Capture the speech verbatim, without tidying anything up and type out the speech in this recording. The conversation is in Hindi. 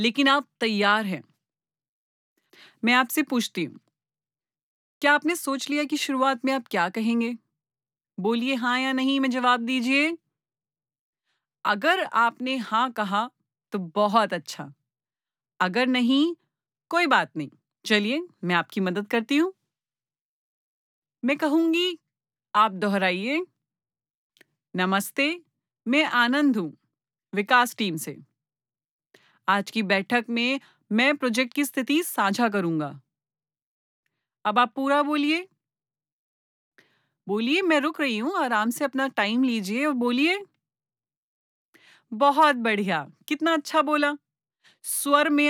लेकिन आप तैयार हैं। मैं आपसे पूछती हूँ, क्या आपने सोच लिया कि शुरुआत में आप क्या कहेंगे? बोलिए हाँ या नहीं में जवाब दीजिए। अगर आपने हाँ कहा, तो बहुत अच्छा। अगर नहीं, कोई बात नहीं। चलिए, मैं आपकी मदद करती हूँ। मैं कहूँगी, आप दोहराइए। नमस्ते, मैं आनंद हूँ, विकास टीम से। आज की बैठक में मैं प्रोजेक्ट की स्थिति साझा करूँगा। अब आप पूरा बोलिए। बोलिए, मैं रुक रही हूँ, आराम से अपना टाइम लीजिए और बोलिए। बहुत बढ़िया, कितना अच्छा बोला। स्वर में